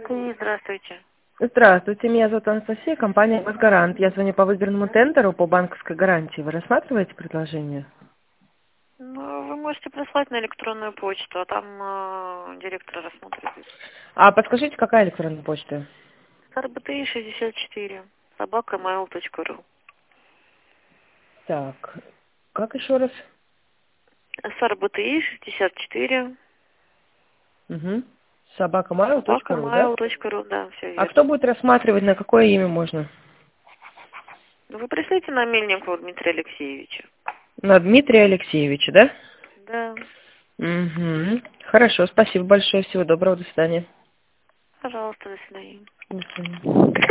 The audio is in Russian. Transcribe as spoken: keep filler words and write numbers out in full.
КИ, здравствуйте. Здравствуйте, меня зовут Анастасия, компания «Мосгарант». Я звоню по выбранному тендеру по банковской гарантии. Вы рассматриваете предложение? Ну, вы можете прислать на электронную почту, а там э, директор рассмотрит. А подскажите, какая электронная почта? СарБТИ шестьдесят четыре, собака mail точка ру. Так, как еще раз? СарБТИ шестьдесят четыре, Угу. собака mail точка собака ру, да? mail точка ру, да, все А верно. кто будет рассматривать, на какое имя можно? Ну, вы пришлите на Мельникова Дмитрия Алексеевича. На Дмитрия Алексеевича, да? Да, Угу. Хорошо, спасибо большое, всего доброго, до свидания. пожалуйста, до свидания. До свидания.